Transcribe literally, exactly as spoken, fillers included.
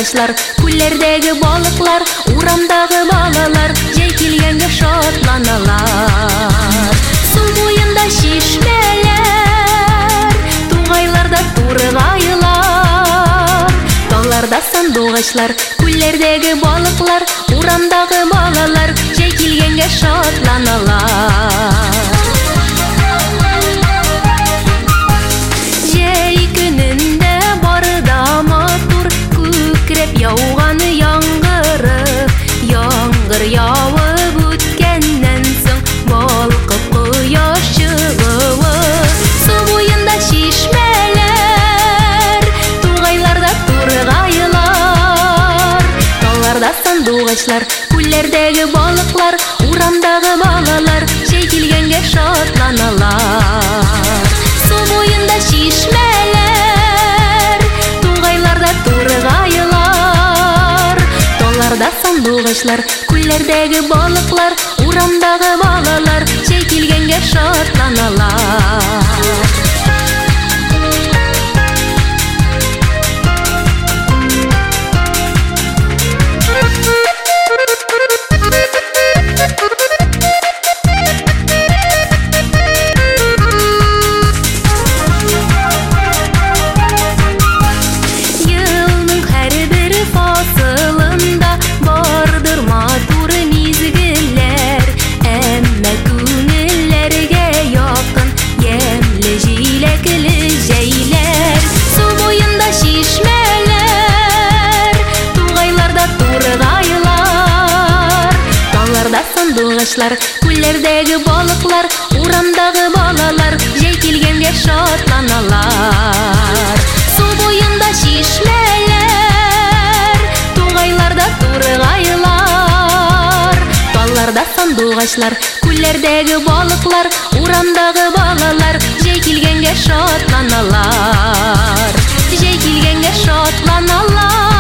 сандуғачлар, күллердегі балықлар, урамдағы балалар, жай келгенге шатланалар. Су бойында шишмелер, туғайларда турғайлар, тауларда сандуғачлар, күллердегі балықлар, урамдағы балалар, жай келгенге шатланалар. Яуғаны яңғыры, яңғыр яуып өткеннен соң балқып құяш шығуы. Су бойында шишмелер, туғайларда турғайлар, тауларда сандуғачлар, күллердегі балықлар, урамдағы балалар, жай келгенге шатланалар. Су бойында шишмелер, туғайларда турғайлар, тауларда сандуғачлар, күллердегі балықлар, урамдағы балалар, жай келгенге шатланалар. Сандуғачлар, күллердегі балықлар, урамдағы балалар, жай келгенге шатланалар. Су бойында шишмелер, туғайларда турғайлар, тауларда сандуғачлар, күллердегі балықлар, урамдағы балалар, жай келгенге шатланалар, жай келгенге шатланалар.